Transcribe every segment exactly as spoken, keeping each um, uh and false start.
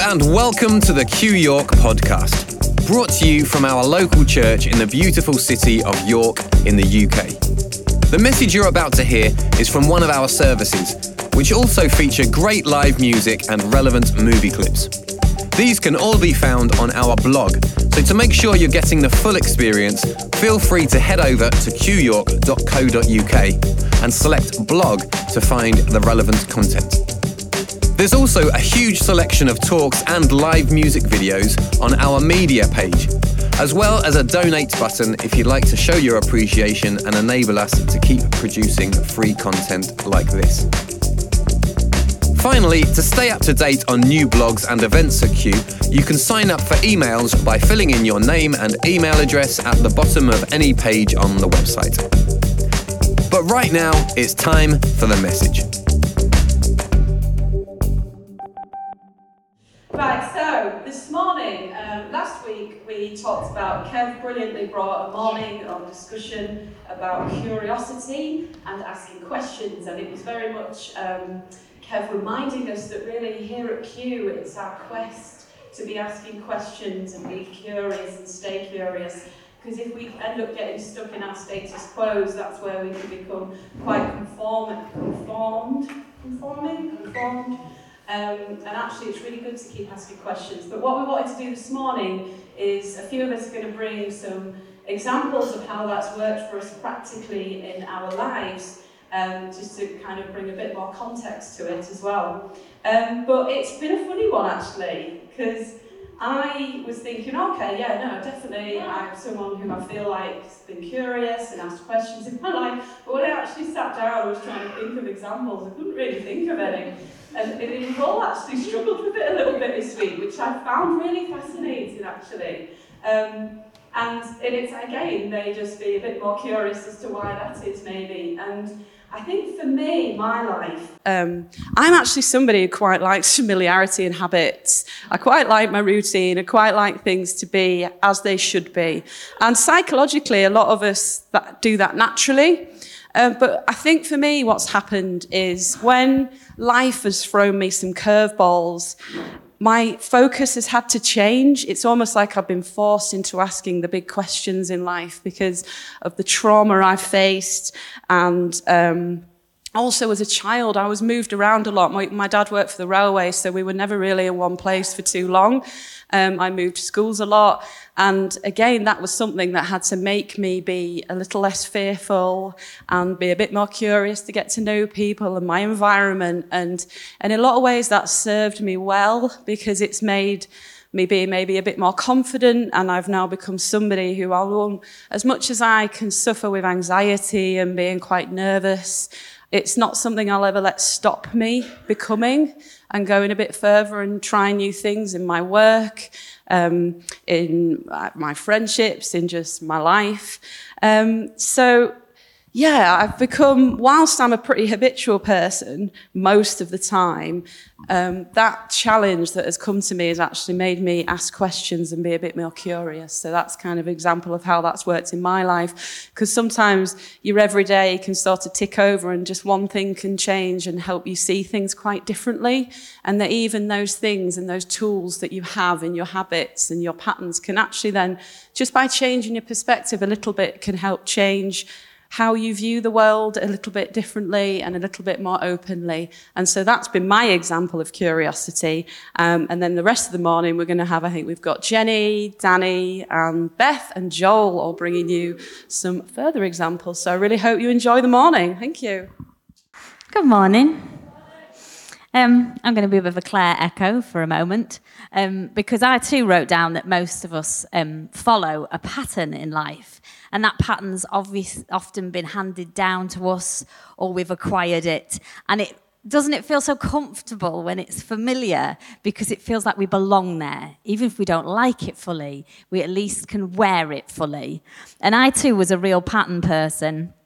and welcome to the Q York podcast, brought to you from our local church in the beautiful city of York in the U K. The message you're about to hear is from one of our services, which also feature great live music and relevant movie clips. These can all be found on our blog, so to make sure you're getting the full experience, feel free to head over to q york dot co dot u k and select blog to find the relevant content. There's also a huge selection of talks and live music videos on our media page, as well as a donate button if you'd like to show your appreciation and enable us to keep producing free content like this. Finally, to stay up to date on new blogs and events at Q, you can sign up for emails by filling in your name and email address at the bottom of any page on the website. But right now, it's time for the message. Right, so this morning, um, last week we talked about, Kev brilliantly brought a morning of discussion about curiosity and asking questions, and it was very much um, Kev reminding us that really here at Q it's our quest to be asking questions and be curious and stay curious, because if we end up getting stuck in our status quos, that's where we can become quite conform, conformed, conforming, conformed. Um, and actually it's really good to keep asking questions. But what we wanted to do this morning is a few of us are going to bring some examples of how that's worked for us practically in our lives, um, just to kind of bring a bit more context to it as well. Um, but it's been a funny one actually, because I was thinking, okay, yeah, no, definitely I'm someone who I feel like has been curious and asked questions in my life, but when I actually sat down I was trying to think of examples, I couldn't really think of any. And we've all actually struggled with it a little bit this week, which I found really fascinating actually. Um, and it's, again, may just be a bit more curious as to why that is maybe. And I think for me, my life, um, I'm actually somebody who quite likes familiarity and habits. I quite like my routine. I quite like things to be as they should be. And psychologically, a lot of us that do that naturally. Uh, but I think for me, what's happened is when life has thrown me some curveballs, my focus has had to change. It's almost like I've been forced into asking the big questions in life because of the trauma I've faced. And um, also as a child, I was moved around a lot. My, my dad worked for the railway, so we were never really in one place for too long. Um, I moved schools a lot. And again, that was something that had to make me be a little less fearful and be a bit more curious to get to know people and my environment. And, and in a lot of ways, that served me well because it's made me be maybe a bit more confident. And I've now become somebody who, I'll, as much as I can suffer with anxiety and being quite nervous, it's not something I'll ever let stop me becoming and going a bit further and trying new things in my work, um, in my friendships, in just my life. Um, so, yeah, I've become, whilst I'm a pretty habitual person most of the time, um, that challenge that has come to me has actually made me ask questions and be a bit more curious. So that's kind of an example of how that's worked in my life. Because sometimes your everyday can sort of tick over and just one thing can change and help you see things quite differently. And that even those things and those tools that you have in your habits and your patterns can actually then, just by changing your perspective a little bit, can help change how you view the world a little bit differently and a little bit more openly. And so that's been my example of curiosity. Um, and then the rest of the morning, we're going to have, I think we've got Jenny, Danny, and Beth and Joel all bringing you some further examples. So I really hope you enjoy the morning. Thank you. Good morning. Um, I'm going to be a bit of a Claire echo for a moment, um, because I too wrote down that most of us um, follow a pattern in life. And that pattern's obvious, often been handed down to us, or we've acquired it. And it doesn't it feel so comfortable when it's familiar, because it feels like we belong there. Even if we don't like it fully, we at least can wear it fully. And I too was a real pattern person.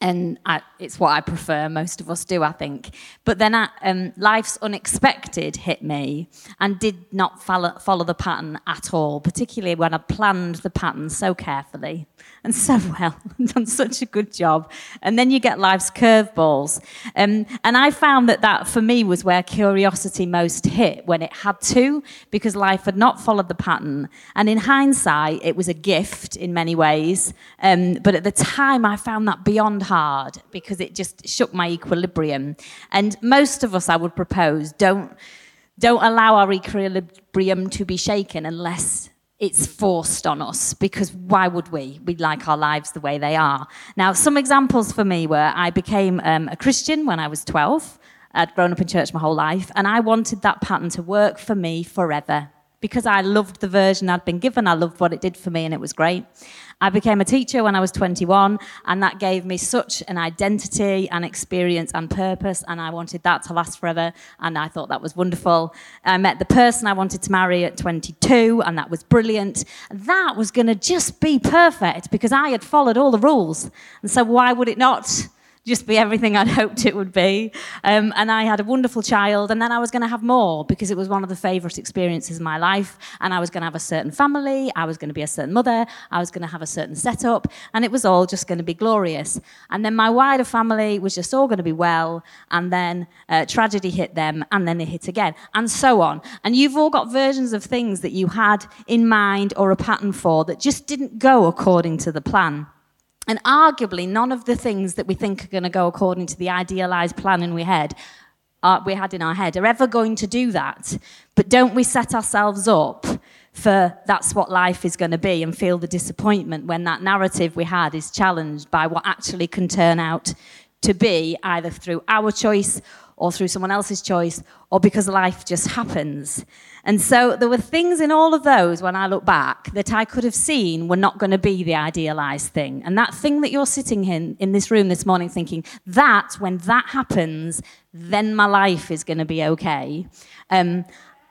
And I, it's what I prefer, most of us do, I think. But then I, um, life's unexpected hit me and did not follow, follow the pattern at all, particularly when I planned the pattern so carefully and so well, done such a good job. And then you get life's curveballs. Um, and I found that that, for me, was where curiosity most hit, when it had to, because life had not followed the pattern. And in hindsight, it was a gift in many ways. Um, but at the time, I found that beyond hard, because it just shook my equilibrium. And most of us, I would propose, don't, don't allow our equilibrium to be shaken unless it's forced on us, because why would we? We like our lives the way they are. Now, some examples for me were I became um, a Christian when I was twelve. I'd grown up in church my whole life, and I wanted that pattern to work for me forever, because I loved the version I'd been given. I loved what it did for me, and it was great. I became a teacher when I was twenty-one, and that gave me such an identity and experience and purpose, and I wanted that to last forever, and I thought that was wonderful. I met the person I wanted to marry at twenty-two, and that was brilliant. That was going to just be perfect, because I had followed all the rules, and so why would it not just be everything I'd hoped it would be? Um, and I had a wonderful child, and then I was going to have more, because it was one of the favourite experiences of my life, and I was going to have a certain family, I was going to be a certain mother, I was going to have a certain setup, and it was all just going to be glorious. And then my wider family was just all going to be well, and then uh, tragedy hit them, and then it hit again, and so on. And you've all got versions of things that you had in mind or a pattern for that just didn't go according to the plan. And arguably, none of the things that we think are going to go according to the idealised plan in we had, uh, we had in our head are ever going to do that. But don't we set ourselves up for that's what life is going to be, and feel the disappointment when that narrative we had is challenged by what actually can turn out to be, either through our choice or through someone else's choice, or because life just happens. And so there were things in all of those, when I look back, that I could have seen were not going to be the idealised thing. And that thing that you're sitting in, in this room this morning thinking, that, when that happens, then my life is going to be okay. Um,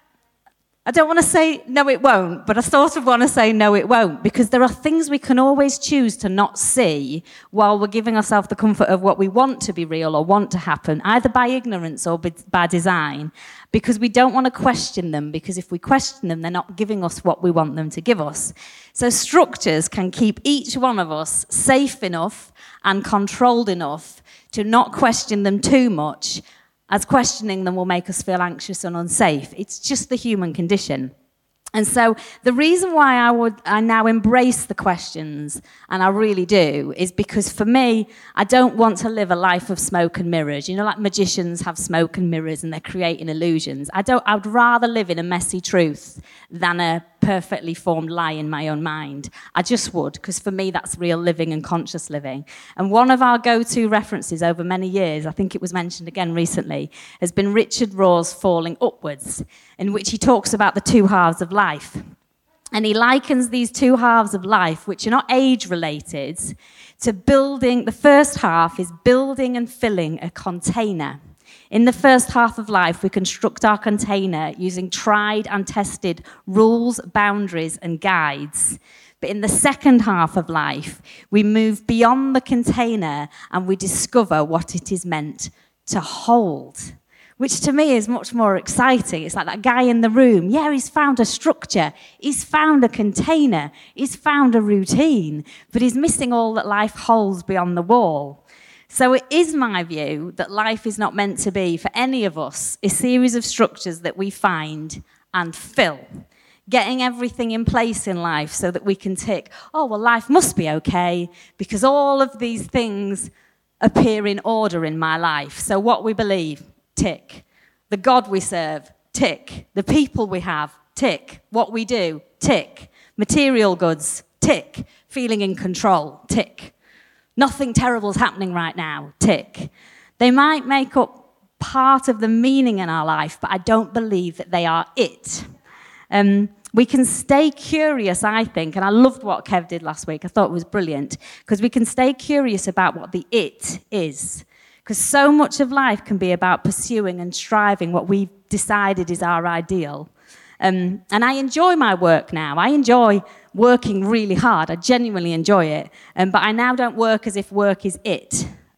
I don't want to say, no, it won't, but I sort of want to say, no, it won't, because there are things we can always choose to not see while we're giving ourselves the comfort of what we want to be real or want to happen, either by ignorance or by design, because we don't want to question them, because if we question them, they're not giving us what we want them to give us. So structures can keep each one of us safe enough and controlled enough to not question them too much, as questioning them will make us feel anxious and unsafe. It's just the human condition. And so the reason why I would I now embrace the questions, and I really do, is because for me, I don't want to live a life of smoke and mirrors. You know, like magicians have smoke and mirrors and they're creating illusions. I don't. I'd rather live in a messy truth than a perfectly formed lie in my own mind. I just would, because for me, that's real living and conscious living. And one of our go-to references over many years, I think it was mentioned again recently, has been Richard Rohr's Falling Upwards, in which he talks about the two halves of life. And he likens these two halves of life, which are not age-related, to building. The first half is building and filling a container. In the first half of life, we construct our container using tried and tested rules, boundaries, and guides. But in the second half of life, we move beyond the container and we discover what it is meant to hold, which to me is much more exciting. It's like that guy in the room. Yeah, he's found a structure. He's found a container. He's found a routine. But he's missing all that life holds beyond the wall. So it is my view that life is not meant to be, for any of us, a series of structures that we find and fill, getting everything in place in life so that we can tick, oh, well, life must be okay because all of these things appear in order in my life. So what we believe, tick. The God we serve, tick. The people we have, tick. What we do, tick. Material goods, tick. Feeling in control, tick. Nothing terrible is happening right now, tick. They might make up part of the meaning in our life, but I don't believe that they are it. Um, we can stay curious, I think, and I loved what Kev did last week. I thought it was brilliant, because we can stay curious about what the it is. Because so much of life can be about pursuing and striving what we've decided is our ideal. Um, and I enjoy my work now. I enjoy working really hard. I genuinely enjoy it. Um, but I now don't work as if work is it.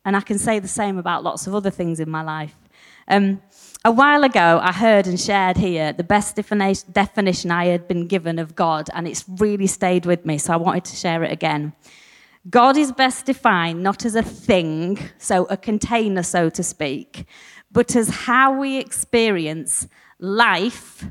And I can say the same about lots of other things in my life. Um, a while ago, I heard and shared here the best defini- definition I had been given of God, and it's really stayed with me, so I wanted to share it again. God is best defined not as a thing, so a container, so to speak, but as how we experience life,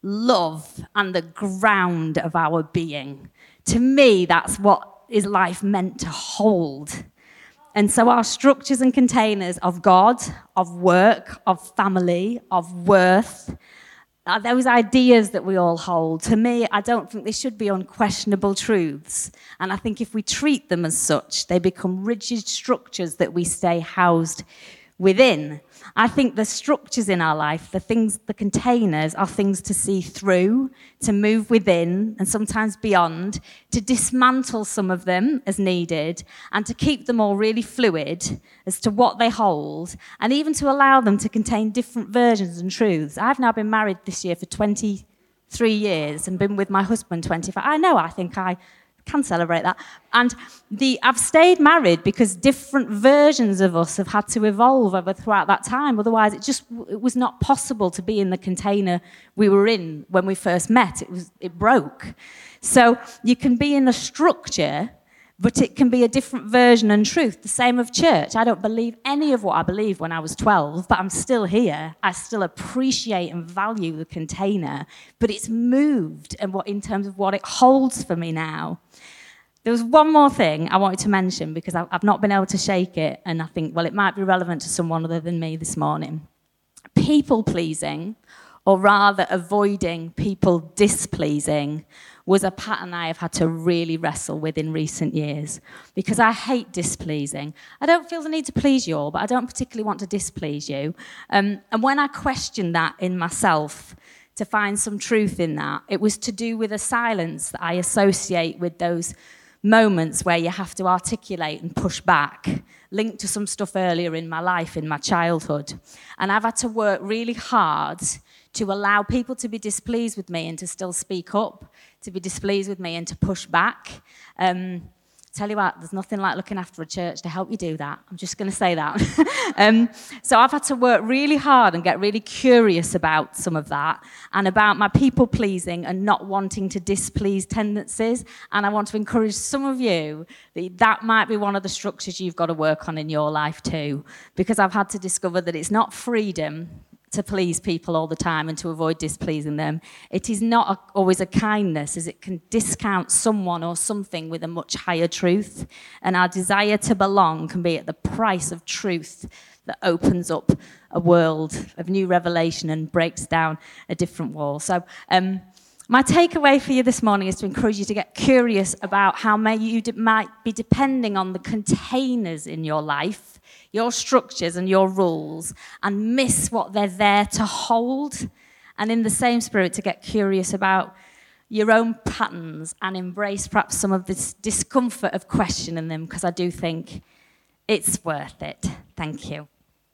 love, and the ground of our being. To me, that's what is life meant to hold. And so our structures and containers of God, of work, of family, of worth, are those ideas that we all hold. To me, I don't think they should be unquestionable truths. And I think if we treat them as such, they become rigid structures that we stay housed within. I think the structures in our life, the things, the containers, are things to see through, to move within, and sometimes beyond, to dismantle some of them as needed, and to keep them all really fluid as to what they hold, and even to allow them to contain different versions and truths. I've now been married this year for twenty-three years and been with my husband twenty-five. I know, I think I can celebrate that. And the I've stayed married because different versions of us have had to evolve over throughout that time. Otherwise, it just it was not possible to be in the container we were in when we first met. It was it broke. So you can be in a structure, but it can be a different version and truth. The same of church. I don't believe any of what I believed when I was twelve, but I'm still here. I still appreciate and value the container, but it's moved and what in terms of what it holds for me now. There was one more thing I wanted to mention because I've not been able to shake it, and I think, well, it might be relevant to someone other than me this morning. People-pleasing, or rather avoiding people displeasing, was a pattern I have had to really wrestle with in recent years because I hate displeasing. I don't feel the need to please you all, but I don't particularly want to displease you. Um, and when I questioned that in myself to find some truth in that, it was to do with a silence that I associate with those moments where you have to articulate and push back, linked to some stuff earlier in my life, in my childhood. And I've had to work really hard to allow people to be displeased with me and to still speak up, to be displeased with me and to push back. Um, tell you what, there's nothing like looking after a church to help you do that. I'm just going to say that. um, so I've had to work really hard and get really curious about some of that and about my people-pleasing and not wanting to displease tendencies. And I want to encourage some of you that that might be one of the structures you've got to work on in your life too, because I've had to discover that it's not freedom to please people all the time and to avoid displeasing them. It is not a, always a kindness, as it can discount someone or something with a much higher truth. And our desire to belong can be at the price of truth that opens up a world of new revelation and breaks down a different wall. So um, my takeaway for you this morning is to encourage you to get curious about how may you de- might be depending on the containers in your life, your structures and your rules, and miss what they're there to hold. And in the same spirit, to get curious about your own patterns and embrace perhaps some of this discomfort of questioning them, because I do think it's worth it. Thank you.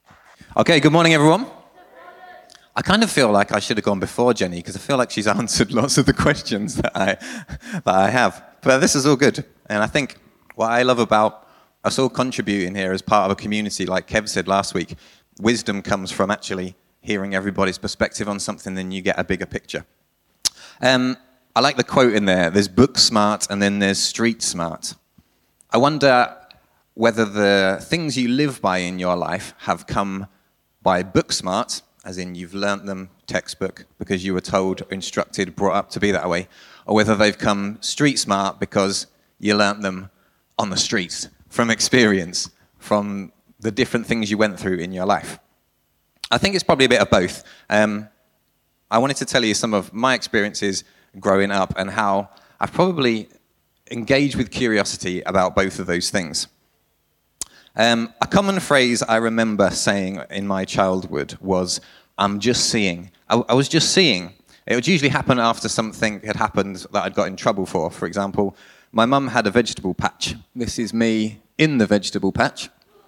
Okay, good morning, everyone. I kind of feel like I should have gone before Jenny, because I feel like she's answered lots of the questions that I, that I have. But this is all good. And I think what I love about us all contributing here as part of a community, like Kev said last week, wisdom comes from actually hearing everybody's perspective on something, then you get a bigger picture. Um, I like the quote in there, there's book smart and then there's street smart. I wonder whether the things you live by in your life have come by book smart, as in you've learnt them textbook because you were told, instructed, brought up to be that way, or whether they've come street smart because you learnt them on the streets, from experience, from the different things you went through in your life. I think it's probably a bit of both. Um, I wanted to tell you some of my experiences growing up and how I've probably engaged with curiosity about both of those things. Um, a common phrase I remember saying in my childhood was, I'm just seeing. I, I was just seeing. It would usually happen after something had happened that I'd got in trouble for. For example, my mum had a vegetable patch. This is me in the vegetable patch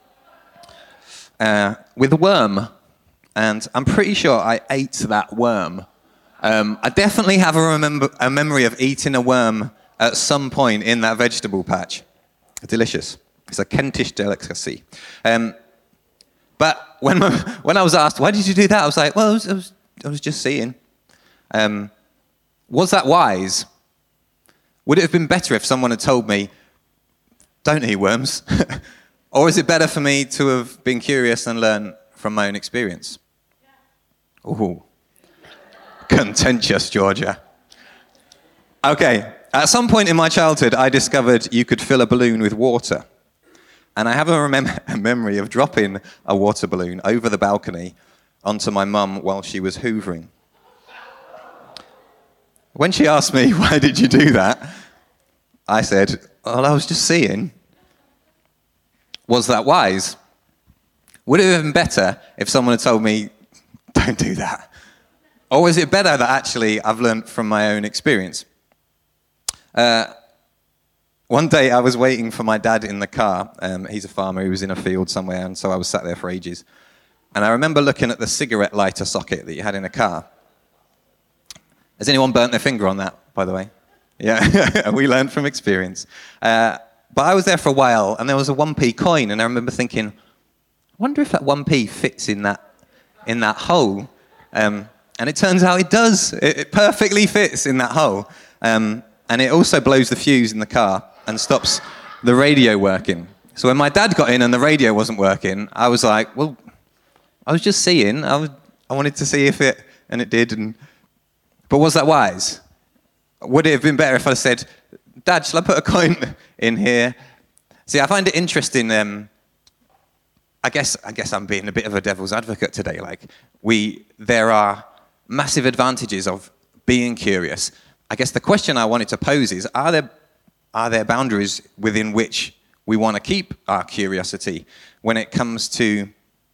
uh, with a worm. And I'm pretty sure I ate that worm. Um, I definitely have a, remember, a memory of eating a worm at some point in that vegetable patch. Delicious. It's a Kentish delicacy. Um, but when my, when I was asked, why did you do that? I was like, well, I was, I was, I was just seeing. Um, was that wise? Would it have been better if someone had told me, don't eat worms? Or is it better for me to have been curious and learn from my own experience? Yeah. Ooh. Contentious, Georgia. Okay, at some point in my childhood, I discovered you could fill a balloon with water. And I have a, remem- a memory of dropping a water balloon over the balcony onto my mum while she was hoovering. When she asked me, why did you do that? I said, well, I was just seeing. Was that wise? Would it have been better if someone had told me, don't do that? Or is it better that actually I've learned from my own experience? Uh, one day I was waiting for my dad in the car. Um, he's a farmer, he was in a field somewhere, and so I was sat there for ages. And I remember looking at the cigarette lighter socket that you had in a car. Has anyone burnt their finger on that, by the way? Yeah, we learned from experience. Uh, but I was there for a while, and there was a one p coin, and I remember thinking, I wonder if that one p fits in that in that hole. Um, and it turns out it does. It, it perfectly fits in that hole. Um, and it also blows the fuse in the car and stops the radio working. So when my dad got in and the radio wasn't working, I was like, well, I was just seeing. I, was, I wanted to see if it, and it did. And, but was that wise? Would it have been better if I said, Dad, shall I put a coin in here? See, I find it interesting. Um, I guess I guess I'm being a bit of a devil's advocate today. Like, we, there are massive advantages of being curious. I guess the question I wanted to pose is, are there are there boundaries within which we want to keep our curiosity when it comes to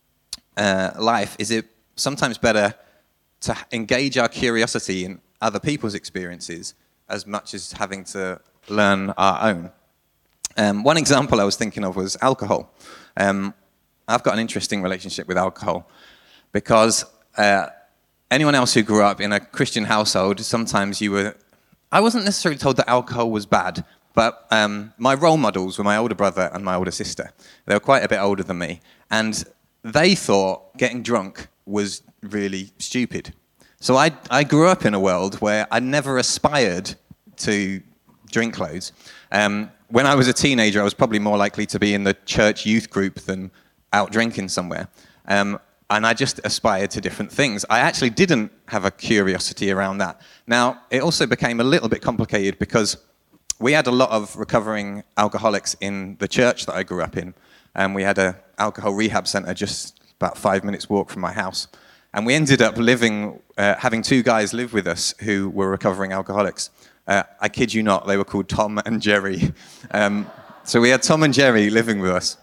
uh, life? Is it sometimes better to engage our curiosity in other people's experiences as much as having to learn our own? Um, one example I was thinking of was alcohol. Um, I've got an interesting relationship with alcohol because uh, anyone else who grew up in a Christian household, sometimes you were... I wasn't necessarily told that alcohol was bad, but um, my role models were my older brother and my older sister. They were quite a bit older than me, and they thought getting drunk was really stupid. So I, I grew up in a world where I never aspired to drink loads. Um, when I was a teenager, I was probably more likely to be in the church youth group than out drinking somewhere. Um, and I just aspired to different things. I actually didn't have a curiosity around that. Now, it also became a little bit complicated because we had a lot of recovering alcoholics in the church that I grew up in. And we had an alcohol rehab center just about five minutes walk from my house. And we ended up living, uh, having two guys live with us who were recovering alcoholics. Uh, I kid you not, they were called Tom and Jerry. Um, so we had Tom and Jerry living with us.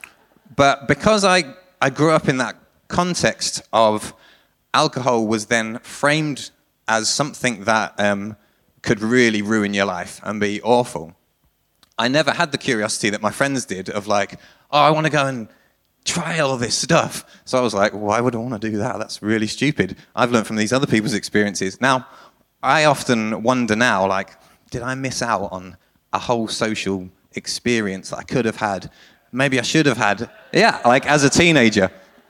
But because I, I grew up in that context of alcohol was then framed as something that um, could really ruin your life and be awful, I never had the curiosity that my friends did of like, oh, I want to go and try all this stuff. So I was like, why would I want to do that? That's really stupid. I've learned from these other people's experiences. Now, I often wonder now, like, did I miss out on a whole social experience that I could have had? Maybe I should have had, yeah, like as a teenager.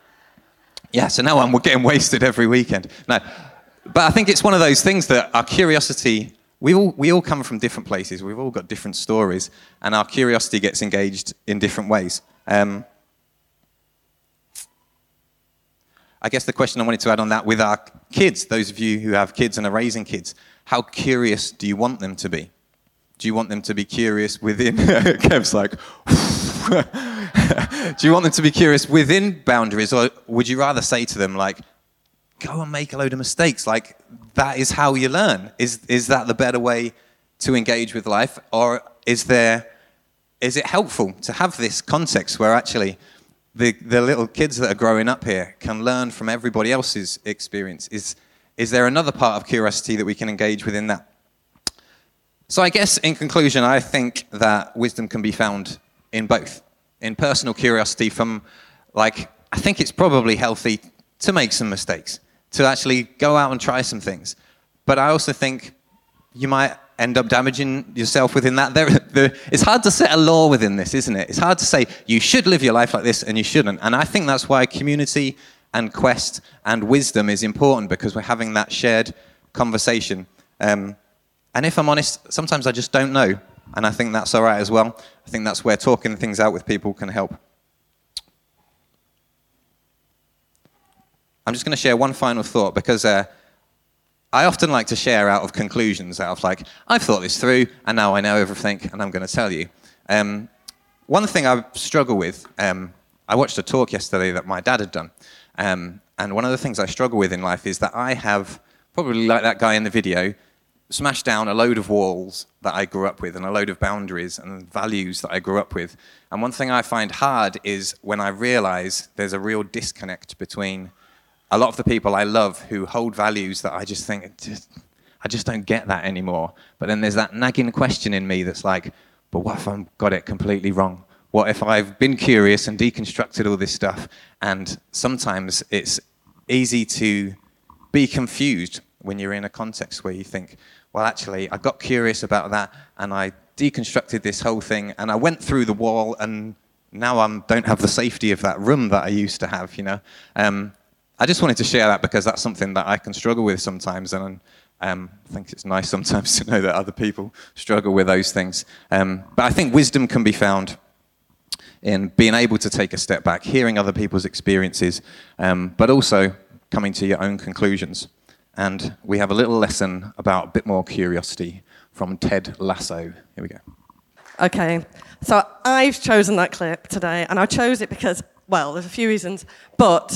Yeah, so now I'm getting wasted every weekend. No, but I think it's one of those things that our curiosity, we all, we all come from different places. We've all got different stories, and our curiosity gets engaged in different ways. Um, I guess the question I wanted to add on that with our kids, those of you who have kids and are raising kids, how curious do you want them to be? Do you want them to be curious within... Kev's like... Do you want them to be curious within boundaries, or would you rather say to them, like, go and make a load of mistakes? Like, that is how you learn. Is is that the better way to engage with life? Or is there... Is it helpful to have this context where actually... The, the little kids that are growing up here can learn from everybody else's experience? Is, is there another part of curiosity that we can engage within that? So I guess, in conclusion, I think that wisdom can be found in both. In personal curiosity from, like, I think it's probably healthy to make some mistakes, to actually go out and try some things. But I also think you might end up damaging yourself within that. There, there, it's hard to set a law within this, isn't it? It's hard to say you should live your life like this and you shouldn't. And I think that's why community and Quest and wisdom is important, because we're having that shared conversation. Um, and if I'm honest, sometimes I just don't know. And I think that's all right as well. I think that's where talking things out with people can help. I'm just going to share one final thought, because uh, I often like to share out of conclusions, out of like, I've thought this through, and now I know everything, and I'm going to tell you. Um, one thing I struggle with, um, I watched a talk yesterday that my dad had done, um, and one of the things I struggle with in life is that I have, probably like that guy in the video, smashed down a load of walls that I grew up with, and a load of boundaries and values that I grew up with. And one thing I find hard is when I realize there's a real disconnect between a lot of the people I love who hold values that I just think, just, I just don't get that anymore. But then there's that nagging question in me that's like, but what if I've got it completely wrong? What if I've been curious and deconstructed all this stuff? And sometimes it's easy to be confused when you're in a context where you think, well, actually, I got curious about that, and I deconstructed this whole thing, and I went through the wall, and now I don't have the safety of that room that I used to have, you know? Um, I just wanted to share that because that's something that I can struggle with sometimes, and um, I think it's nice sometimes to know that other people struggle with those things. Um, but I think wisdom can be found in being able to take a step back, hearing other people's experiences, um, but also coming to your own conclusions. And we have a little lesson about a bit more curiosity from Ted Lasso. Here we go. Okay, so I've chosen that clip today, and I chose it because, well, there's a few reasons, but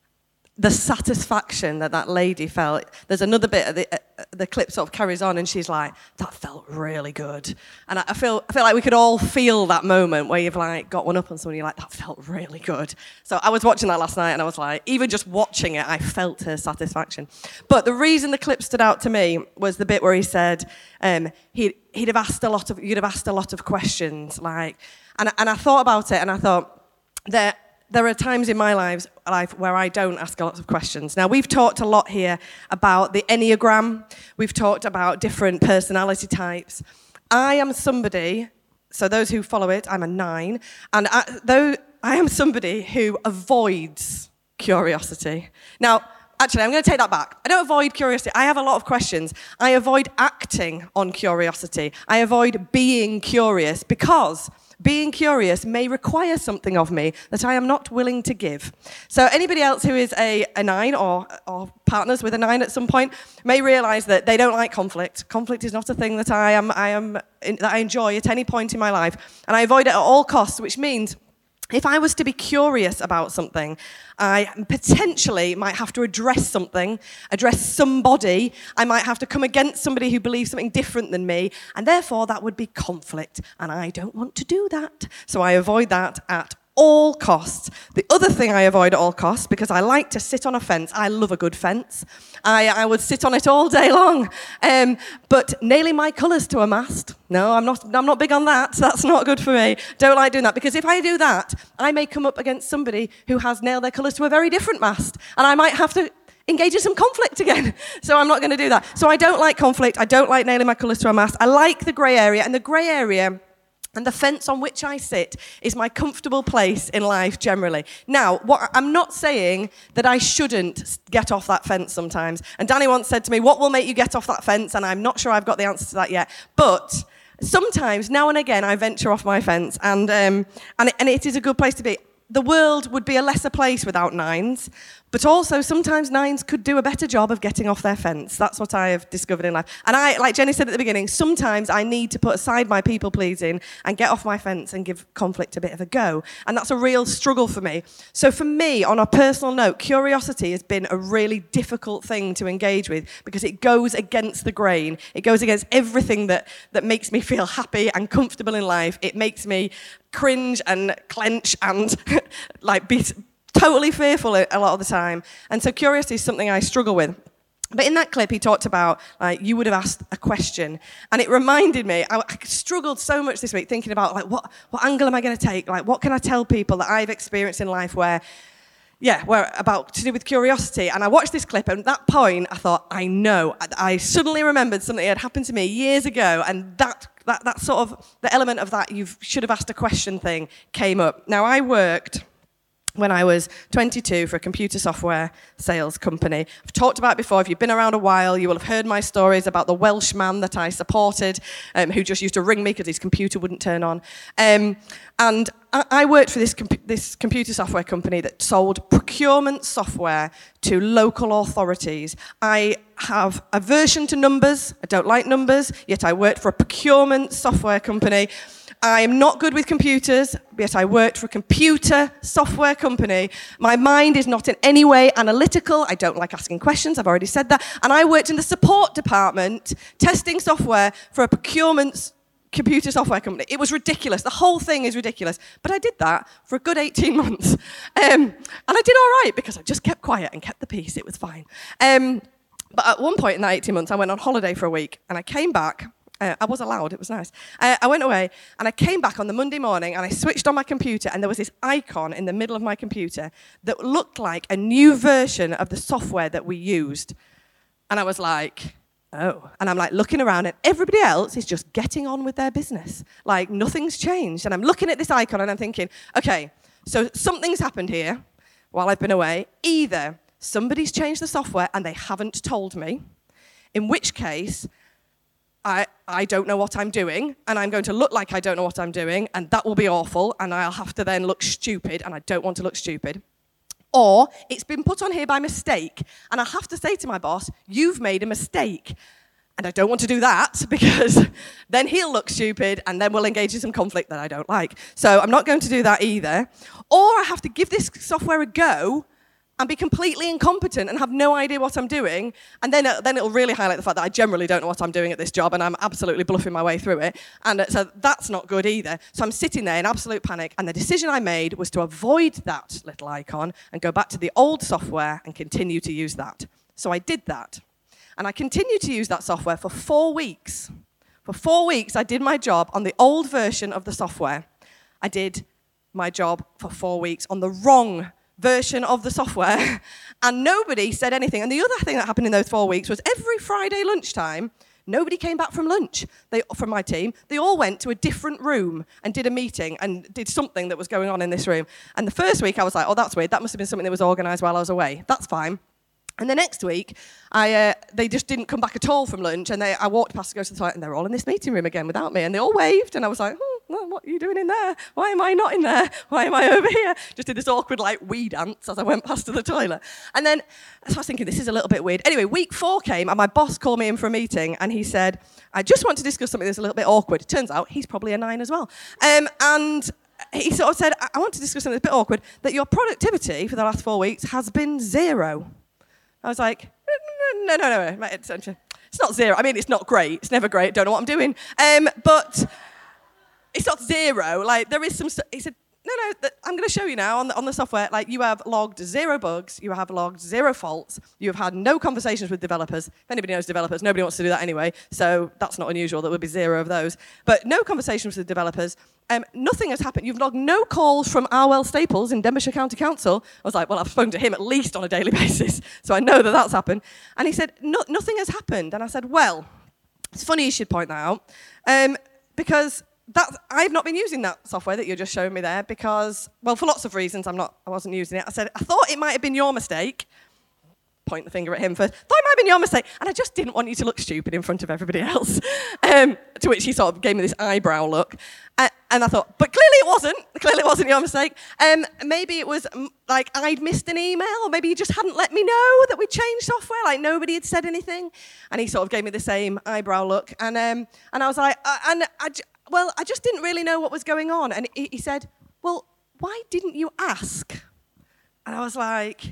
the satisfaction that that lady felt. There's another bit of the, uh, the clip sort of carries on, and she's like, that felt really good. And I, I feel I feel like we could all feel that moment where you've like got one up on someone, you're like, that felt really good. So I was watching that last night, and I was like, even just watching it, I felt her satisfaction. But the reason the clip stood out to me was the bit where he said um, he'd, he'd have asked a lot of, you'd have asked a lot of questions, like, and, and I thought about it, and I thought that there are times in my life where I don't ask a lot of questions. Now, we've talked a lot here about the Enneagram. We've talked about different personality types. I am somebody, so those who follow it, I'm a nine, and I, though I am somebody who avoids curiosity. Now, actually, I'm going to take that back. I don't avoid curiosity. I have a lot of questions. I avoid acting on curiosity. I avoid being curious because being curious may require something of me that I am not willing to give. So anybody else who is a, a nine or, or partners with a nine at some point may realise that they don't like conflict. Conflict is not a thing that I am, I am in, that I enjoy at any point in my life, and I avoid it at all costs, which means if I was to be curious about something, I potentially might have to address something, address somebody. I might have to come against somebody who believes something different than me, and therefore that would be conflict, and I don't want to do that. So I avoid that at all costs. The other thing I avoid at all costs, because I like to sit on a fence, I love a good fence, I, I would sit on it all day long, um, but nailing my colours to a mast, no, I'm not, I'm not big on that, that's not good for me. Don't like doing that, because if I do that, I may come up against somebody who has nailed their colours to a very different mast, and I might have to engage in some conflict again. So I'm not going to do that. So I don't like conflict, I don't like nailing my colours to a mast, I like the grey area, and the grey area and the fence on which I sit is my comfortable place in life generally. Now, what, I'm not saying that I shouldn't get off that fence sometimes. And Danny once said to me, what will make you get off that fence? And I'm not sure I've got the answer to that yet. But sometimes, now and again, I venture off my fence, and, um, and, it, and it is a good place to be. The world would be a lesser place without nines, but also sometimes nines could do a better job of getting off their fence. That's what I have discovered in life. And I, like Jenny said at the beginning, sometimes I need to put aside my people-pleasing and get off my fence and give conflict a bit of a go. And that's a real struggle for me. So for me, on a personal note, curiosity has been a really difficult thing to engage with because it goes against the grain. It goes against everything that, that makes me feel happy and comfortable in life. It makes me cringe and clench and like be totally fearful a lot of the time. And so curiosity is something I struggle with. But in that clip, he talked about, like, you would have asked a question. And it reminded me, I, I struggled so much this week thinking about, like, what, what angle am I going to take? Like, what can I tell people that I've experienced in life where Yeah, where about to do with curiosity. And I watched this clip, and at that point, I thought, I know. I, I suddenly remembered something that had happened to me years ago, and that, that, that sort of, the element of that you should have asked a question thing came up. Now, I worked when I was twenty-two for a computer software sales company. I've talked about it before. If you've been around a while, you will have heard my stories about the Welsh man that I supported, um, who just used to ring me because his computer wouldn't turn on. Um, and I, I worked for this, comp- this computer software company that sold procurement software to local authorities. I have aversion to numbers. I don't like numbers, yet I worked for a procurement software company. I am not good with computers, yet I worked for a computer software company. My mind is not in any way analytical. I don't like asking questions. I've already said that. And I worked in the support department testing software for a procurement computer software company. It was ridiculous. The whole thing is ridiculous. But I did that for a good eighteen months. Um, and I did all right because I just kept quiet and kept the peace. It was fine. Um, but at one point in that eighteen months, I went on holiday for a week and I came back. Uh, I was allowed, it was nice. Uh, I went away and I came back on the Monday morning and I switched on my computer and there was this icon in the middle of my computer that looked like a new version of the software that we used. And I was like, oh. And I'm like looking around and everybody else is just getting on with their business. Like nothing's changed. And I'm looking at this icon and I'm thinking, okay, so something's happened here while I've been away. Either somebody's changed the software and they haven't told me, in which case, I, I don't know what I'm doing, and I'm going to look like I don't know what I'm doing, and that will be awful, and I'll have to then look stupid, and I don't want to look stupid. Or it's been put on here by mistake, and I have to say to my boss, you've made a mistake. And I don't want to do that, because then he'll look stupid, and then we'll engage in some conflict that I don't like. So I'm not going to do that either. Or I have to give this software a go, and be completely incompetent and have no idea what I'm doing, and then, uh, then it'll really highlight the fact that I generally don't know what I'm doing at this job, and I'm absolutely bluffing my way through it, and uh, so that's not good either. So I'm sitting there in absolute panic, and the decision I made was to avoid that little icon and go back to the old software and continue to use that. So I did that, and I continued to use that software for four weeks. For four weeks, I did my job on the old version of the software. I did my job for four weeks on the wrong version of the software, and nobody said anything. And the other thing that happened in those four weeks was every Friday lunchtime, nobody came back from lunch they, from my team. They all went to a different room and did a meeting and did something that was going on in this room. And the first week I was like, oh, that's weird. That must have been something that was organised while I was away. That's fine. And the next week, I, uh, they just didn't come back at all from lunch, and they, I walked past to go to the toilet, and they were all in this meeting room again without me, and they all waved, and I was like, oh, well, what are you doing in there? Why am I not in there? Why am I over here? Just did this awkward, like, wee dance as I went past to the toilet. And then, so I was thinking, this is a little bit weird. Anyway, week four came, and my boss called me in for a meeting, and he said, I just want to discuss something that's a little bit awkward. It turns out he's probably a nine as well. Um, and he sort of said, I want to discuss something that's a bit awkward, that your productivity for the last four weeks has been zero. I was like, no, no, no, no, it's, it's not zero. I mean, it's not great. It's never great. Don't know what I'm doing. Um, but it's not zero. Like, there is some... He said, no, no, th- I'm going to show you now on the, on the software. Like, you have logged zero bugs. You have logged zero faults. You have had no conversations with developers. If anybody knows developers, nobody wants to do that anyway. So that's not unusual. There would be zero of those. But no conversations with developers. Um, nothing has happened. You've logged no calls from Arwell Staples in Denbighshire County Council. I was like, well, I've spoken to him at least on a daily basis, so I know that that's happened. And he said, no, nothing has happened. And I said, well, it's funny you should point that out, um, because that, I've not been using that software that you're just showing me there because, well, for lots of reasons, I'm not, I wasn't using it. I said, I thought it might have been your mistake. Point the finger at him first. Thought it might have been your mistake, and I just didn't want you to look stupid in front of everybody else. Um, to which he sort of gave me this eyebrow look, uh, and I thought, but clearly it wasn't. Clearly it wasn't your mistake. Um, maybe it was um, like I'd missed an email, or maybe you just hadn't let me know that we changed software. Like nobody had said anything, and he sort of gave me the same eyebrow look, and um, and I was like, uh, and I, well, I just didn't really know what was going on, and he, he said, well, why didn't you ask? And I was like.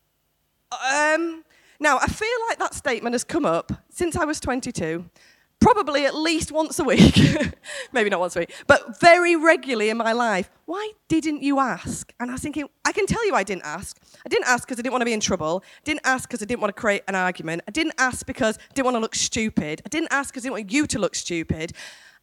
Um, now, I feel like that statement has come up since I was twenty-two, probably at least once a week, maybe not once a week, but very regularly in my life. Why didn't you ask? And I was thinking, I can tell you I didn't ask. I didn't ask because I didn't want to be in trouble. I didn't ask because I didn't want to create an argument. I didn't ask because I didn't want to look stupid. I didn't ask because I didn't want you to look stupid.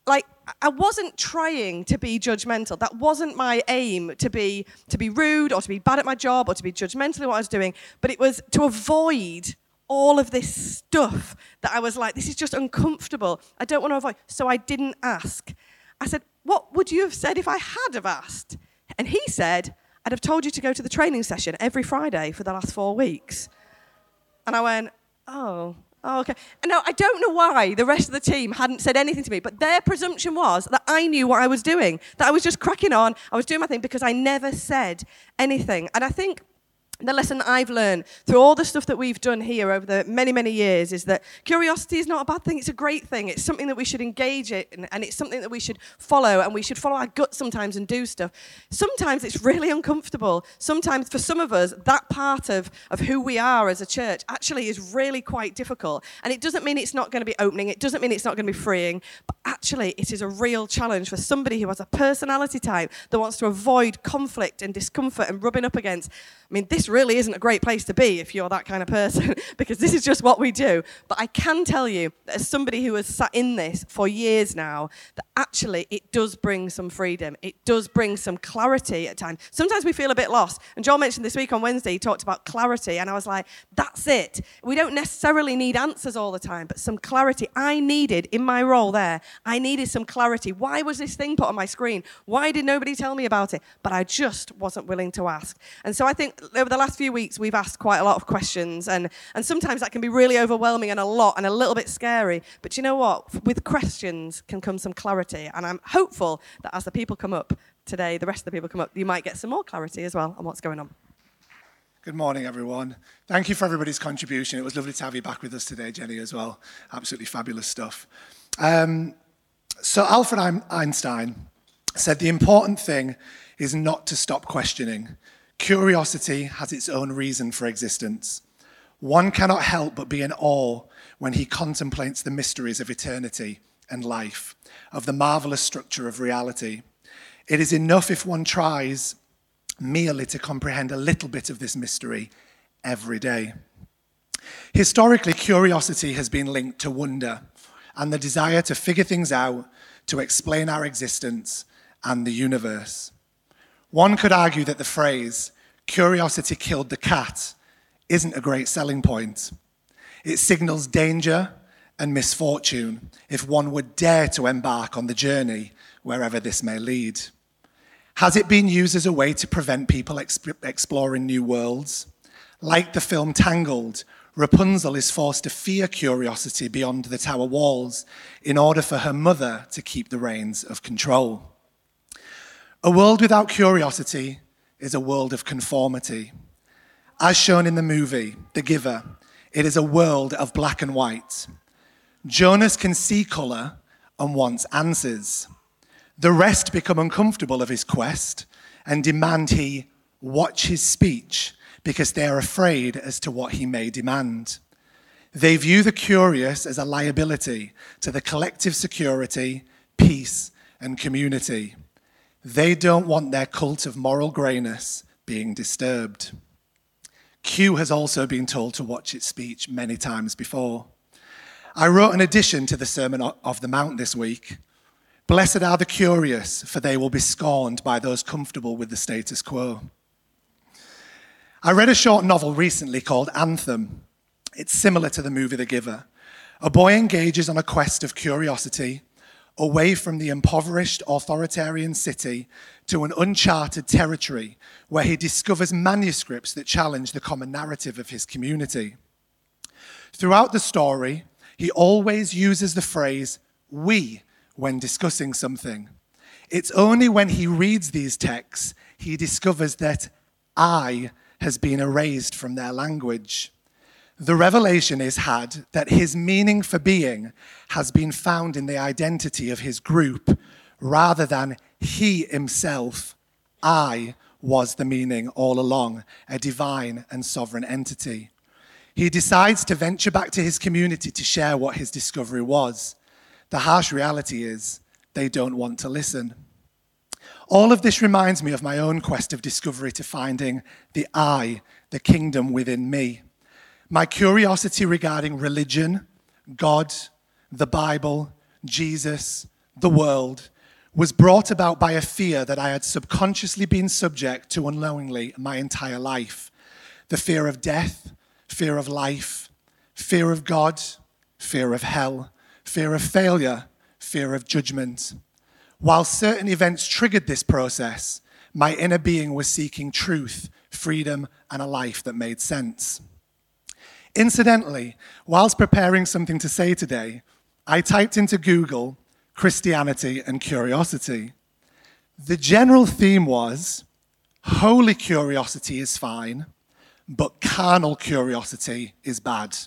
like, I wasn't trying to be judgmental. That wasn't my aim, to be to be rude or to be bad at my job or to be judgmental at what I was doing. But it was to avoid all of this stuff that I was like, this is just uncomfortable. I don't want to avoid. So I didn't ask. I said, what would you have said if I had have asked? And he said, I'd have told you to go to the training session every Friday for the last four weeks. And I went, oh... Oh, okay. And now, I don't know why the rest of the team hadn't said anything to me, but their presumption was that I knew what I was doing, that I was just cracking on, I was doing my thing because I never said anything. And I think the lesson that I've learned through all the stuff that we've done here over the many, many years is that curiosity is not a bad thing. It's a great thing. It's something that we should engage in, and it's something that we should follow, and we should follow our gut sometimes and do stuff. Sometimes it's really uncomfortable. Sometimes, for some of us, that part of, of who we are as a church actually is really quite difficult. And it doesn't mean it's not going to be opening. It doesn't mean it's not going to be freeing. But actually, it is a real challenge for somebody who has a personality type that wants to avoid conflict and discomfort and rubbing up against. I mean, this really isn't a great place to be if you're that kind of person, because this is just what we do. But I can tell you that as somebody who has sat in this for years now, that actually it does bring some freedom. It does bring some clarity at times. Sometimes we feel a bit lost. And Joel mentioned this week on Wednesday, he talked about clarity, and I was like, that's it. We don't necessarily need answers all the time, but some clarity. I needed, in my role there, I needed some clarity. Why was this thing put on my screen? Why did nobody tell me about it? But I just wasn't willing to ask. And so I think over the last few weeks, we've asked quite a lot of questions, and, and sometimes that can be really overwhelming and a lot and a little bit scary. But you know what? With questions can come some clarity, and I'm hopeful that as the people come up today, the rest of the people come up, you might get some more clarity as well on what's going on. Good morning, everyone. Thank you for everybody's contribution. It was lovely to have you back with us today, Jenny, as well. Absolutely fabulous stuff. Um, so Albert Einstein said the important thing is not to stop questioning. Curiosity has its own reason for existence. One cannot help but be in awe when he contemplates the mysteries of eternity and life, of the marvelous structure of reality. It is enough if one tries merely to comprehend a little bit of this mystery every day. Historically, curiosity has been linked to wonder and the desire to figure things out, to explain our existence and the universe. One could argue that the phrase, curiosity killed the cat, isn't a great selling point. It signals danger and misfortune if one would dare to embark on the journey wherever this may lead. Has it been used as a way to prevent people exp- exploring new worlds? Like the film Tangled, Rapunzel is forced to fear curiosity beyond the tower walls in order for her mother to keep the reins of control. A world without curiosity is a world of conformity. As shown in the movie, The Giver, it is a world of black and white. Jonas can see colour and wants answers. The rest become uncomfortable of his quest and demand he watch his speech because they are afraid as to what he may demand. They view the curious as a liability to the collective security, peace, and community. They don't want their cult of moral greyness being disturbed. Q has also been told to watch its speech many times before. I wrote an addition to the Sermon of the Mount this week. Blessed are the curious, for they will be scorned by those comfortable with the status quo. I read a short novel recently called Anthem. It's similar to the movie The Giver. A boy engages on a quest of curiosity away from the impoverished authoritarian city to an uncharted territory where he discovers manuscripts that challenge the common narrative of his community. Throughout the story, he always uses the phrase we when discussing something. It's only when he reads these texts he discovers that I has been erased from their language. The revelation is had that his meaning for being has been found in the identity of his group rather than he himself, I, was the meaning all along, a divine and sovereign entity. He decides to venture back to his community to share what his discovery was. The harsh reality is they don't want to listen. All of this reminds me of my own quest of discovery to finding the I, the kingdom within me. My curiosity regarding religion, God, the Bible, Jesus, the world, was brought about by a fear that I had subconsciously been subject to unknowingly my entire life. The fear of death, fear of life, fear of God, fear of hell, fear of failure, fear of judgment. While certain events triggered this process, my inner being was seeking truth, freedom, and a life that made sense. Incidentally, whilst preparing something to say today, I typed into Google Christianity and curiosity. The general theme was, holy curiosity is fine, but carnal curiosity is bad.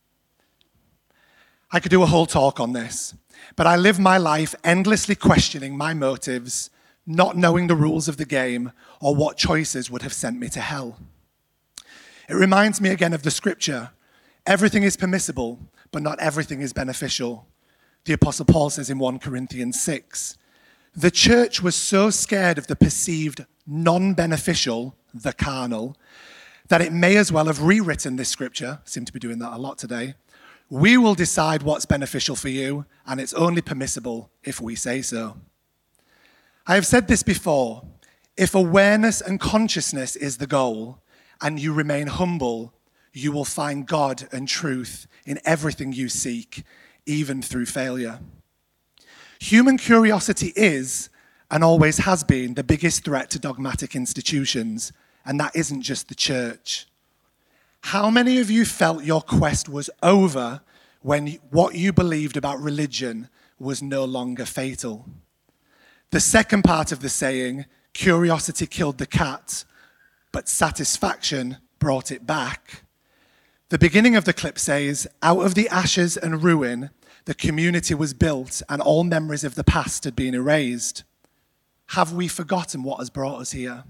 I could do a whole talk on this, but I live my life endlessly questioning my motives, not knowing the rules of the game or what choices would have sent me to hell. It reminds me again of the scripture, everything is permissible, but not everything is beneficial. The Apostle Paul says in First Corinthians six, the church was so scared of the perceived non-beneficial, the carnal, that it may as well have rewritten this scripture, seem to be doing that a lot today. We will decide what's beneficial for you, and it's only permissible if we say so. I have said this before, if awareness and consciousness is the goal, and you remain humble, you will find God and truth in everything you seek, even through failure. Human curiosity is, and always has been, the biggest threat to dogmatic institutions, and that isn't just the church. How many of you felt your quest was over when what you believed about religion was no longer fatal? The second part of the saying, curiosity killed the cat, but satisfaction brought it back. The beginning of the clip says, out of the ashes and ruin, the community was built and all memories of the past had been erased. Have we forgotten what has brought us here?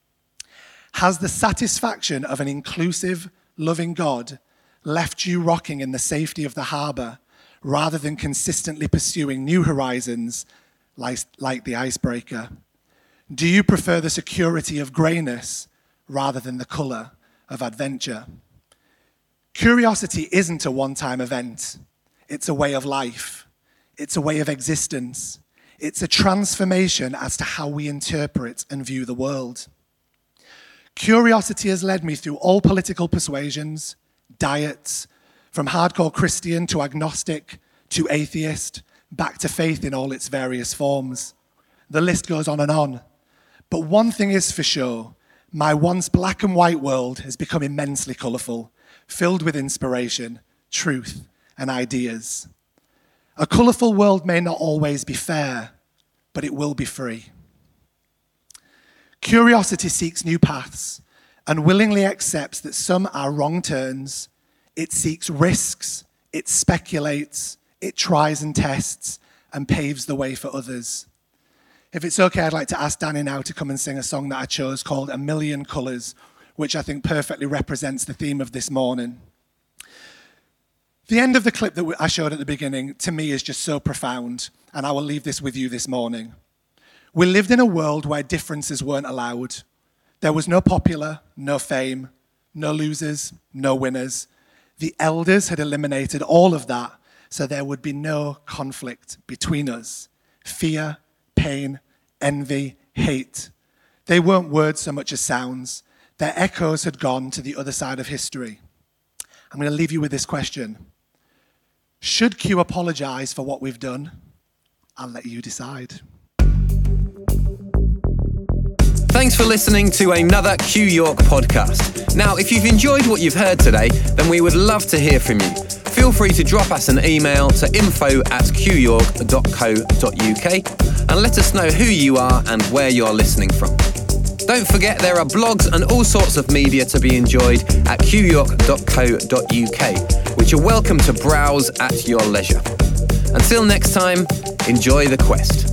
Has the satisfaction of an inclusive, loving God left you rocking in the safety of the harbor rather than consistently pursuing new horizons like, like the icebreaker? Do you prefer the security of grayness rather than the color of adventure? Curiosity isn't a one-time event. It's a way of life. It's a way of existence. It's a transformation as to how we interpret and view the world. Curiosity has led me through all political persuasions, diets, from hardcore Christian to agnostic to atheist, back to faith in all its various forms. The list goes on and on. But one thing is for sure, my once black and white world has become immensely colourful, filled with inspiration, truth, and ideas. A colourful world may not always be fair, but it will be free. Curiosity seeks new paths and willingly accepts that some are wrong turns. It seeks risks, it speculates, it tries and tests, and paves the way for others. If it's okay, I'd like to ask Danny now to come and sing a song that I chose called A Million Colours, which I think perfectly represents the theme of this morning. The end of the clip that I showed at the beginning, to me, is just so profound, and I will leave this with you this morning. We lived in a world where differences weren't allowed. There was no popular, no fame, no losers, no winners. The elders had eliminated all of that, so there would be no conflict between us. Fear, pain, envy, hate. They weren't words so much as sounds. Their echoes had gone to the other side of history. I'm going to leave you with this question. Should Q apologize for what we've done? I'll let you decide. Thanks for listening to another Q York podcast. Now, if you've enjoyed what you've heard today, then we would love to hear from you. Feel free to drop us an email to info at q york dot co dot u k and let us know who you are and where you're listening from. Don't forget there are blogs and all sorts of media to be enjoyed at q york dot co dot u k, which you're welcome to browse at your leisure. Until next time, enjoy the quest.